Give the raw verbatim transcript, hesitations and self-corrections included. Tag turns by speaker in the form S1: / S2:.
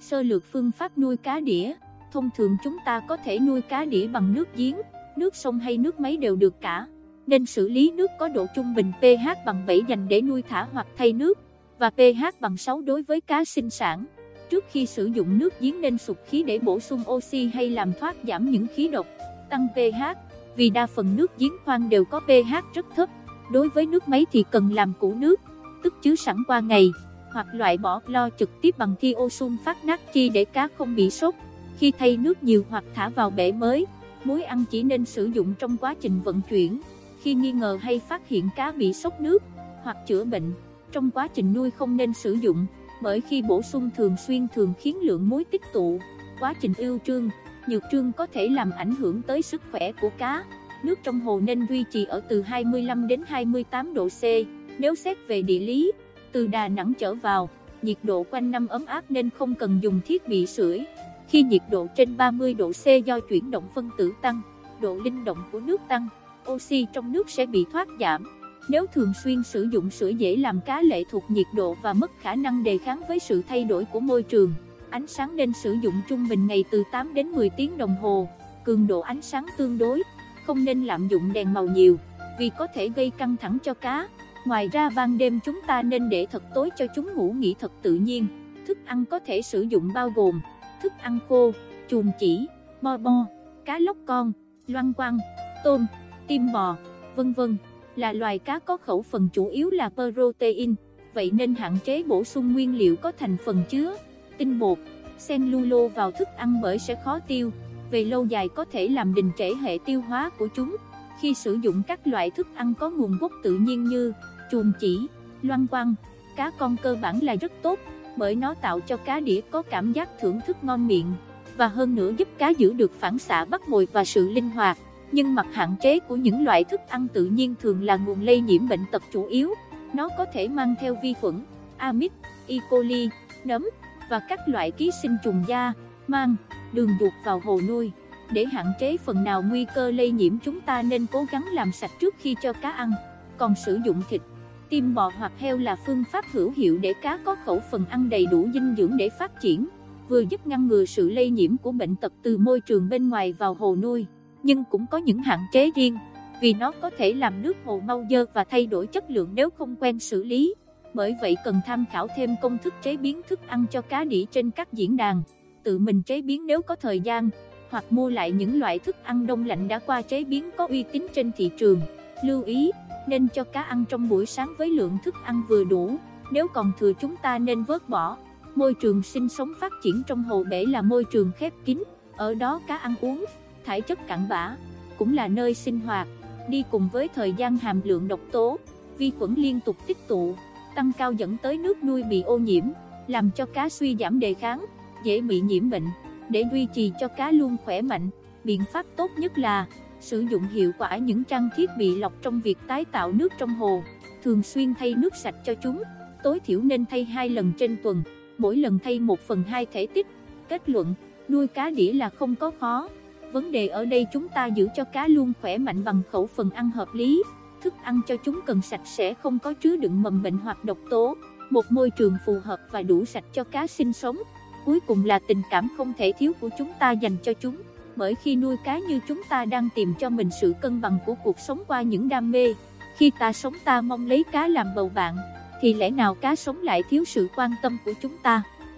S1: Sơ lược phương pháp nuôi cá đĩa. Thông thường chúng ta có thể nuôi cá đĩa bằng nước giếng, nước sông hay nước máy đều được cả. Nên xử lý nước có độ trung bình pH bằng bảy dành để nuôi thả hoặc thay nước, và pH bằng sáu đối với cá sinh sản. Trước khi sử dụng nước giếng nên sục khí để bổ sung oxy hay làm thoát giảm những khí độc, tăng pH, vì đa phần nước giếng khoan đều có pH rất thấp. Đối với nước máy thì cần làm cũ nước, tức chứa sẵn qua ngày, hoặc loại bỏ clo trực tiếp bằng thiosulfat natri để cá không bị sốc. Khi thay nước nhiều hoặc thả vào bể mới, muối ăn chỉ nên sử dụng trong quá trình vận chuyển. Khi nghi ngờ hay phát hiện cá bị sốc nước hoặc chữa bệnh, trong quá trình nuôi không nên sử dụng, bởi khi bổ sung thường xuyên thường khiến lượng muối tích tụ. Quá trình ưu trương, nhược trương có thể làm ảnh hưởng tới sức khỏe của cá. Nước trong hồ nên duy trì ở từ hai mươi lăm đến hai mươi tám độ C. Nếu xét về địa lý, từ Đà Nẵng trở vào, nhiệt độ quanh năm ấm áp nên không cần dùng thiết bị sưởi. Khi nhiệt độ trên ba mươi độ C do chuyển động phân tử tăng, độ linh động của nước tăng, oxy trong nước sẽ bị thoát giảm. Nếu thường xuyên sử dụng sưởi dễ làm cá lệ thuộc nhiệt độ và mất khả năng đề kháng với sự thay đổi của môi trường. Ánh sáng nên sử dụng trung bình ngày từ tám đến mười tiếng đồng hồ, cường độ ánh sáng tương đối, không nên lạm dụng đèn màu nhiều, vì có thể gây căng thẳng cho cá. Ngoài ra ban đêm chúng ta nên để thật tối cho chúng ngủ nghỉ thật tự nhiên. Thức ăn có thể sử dụng bao gồm thức ăn khô, chuồn chỉ, bo bo, cá lóc con, loang quăng, tôm, tim bò, vân vân là loài cá có khẩu phần chủ yếu là protein, vậy nên hạn chế bổ sung nguyên liệu có thành phần chứa tinh bột, cellulose vào thức ăn bởi sẽ khó tiêu, về lâu dài có thể làm đình trệ hệ tiêu hóa của chúng. Khi sử dụng các loại thức ăn có nguồn gốc tự nhiên như chuồn chỉ, loang quăng, cá con cơ bản là rất tốt, bởi nó tạo cho cá đĩa có cảm giác thưởng thức ngon miệng, và hơn nữa giúp cá giữ được phản xạ bắt mồi và sự linh hoạt. Nhưng mặt hạn chế của những loại thức ăn tự nhiên thường là nguồn lây nhiễm bệnh tật chủ yếu. Nó có thể mang theo vi khuẩn, amip, E. coli, nấm và các loại ký sinh trùng da, mang, đường ruột vào hồ nuôi. Để hạn chế phần nào nguy cơ lây nhiễm, chúng ta nên cố gắng làm sạch trước khi cho cá ăn. Còn sử dụng thịt, tim bò hoặc heo là phương pháp hữu hiệu để cá có khẩu phần ăn đầy đủ dinh dưỡng để phát triển, vừa giúp ngăn ngừa sự lây nhiễm của bệnh tật từ môi trường bên ngoài vào hồ nuôi. Nhưng cũng có những hạn chế riêng, vì nó có thể làm nước hồ mau dơ và thay đổi chất lượng nếu không quen xử lý. Bởi vậy cần tham khảo thêm công thức chế biến thức ăn cho cá đĩa trên các diễn đàn, tự mình chế biến nếu có thời gian, hoặc mua lại những loại thức ăn đông lạnh đã qua chế biến có uy tín trên thị trường. Lưu ý, nên cho cá ăn trong buổi sáng với lượng thức ăn vừa đủ, nếu còn thừa chúng ta nên vớt bỏ. Môi trường sinh sống phát triển trong hồ bể là môi trường khép kín, ở đó cá ăn uống, thải chất cặn bã, cũng là nơi sinh hoạt. Đi cùng với thời gian hàm lượng độc tố, vi khuẩn liên tục tích tụ, tăng cao dẫn tới nước nuôi bị ô nhiễm, làm cho cá suy giảm đề kháng, dễ bị nhiễm bệnh. Để duy trì cho cá luôn khỏe mạnh, biện pháp tốt nhất là sử dụng hiệu quả những trang thiết bị lọc trong việc tái tạo nước trong hồ, thường xuyên thay nước sạch cho chúng, tối thiểu nên thay hai lần trên tuần, mỗi lần thay một phần hai thể tích. Kết luận, nuôi cá đĩa là không có khó. Vấn đề ở đây chúng ta giữ cho cá luôn khỏe mạnh bằng khẩu phần ăn hợp lý. Thức ăn cho chúng cần sạch sẽ, không có chứa đựng mầm bệnh hoặc độc tố, một môi trường phù hợp và đủ sạch cho cá sinh sống. Cuối cùng là tình cảm không thể thiếu của chúng ta dành cho chúng, bởi khi nuôi cá như chúng ta đang tìm cho mình sự cân bằng của cuộc sống qua những đam mê. Khi ta sống ta mong lấy cá làm bầu bạn, thì lẽ nào cá sống lại thiếu sự quan tâm của chúng ta?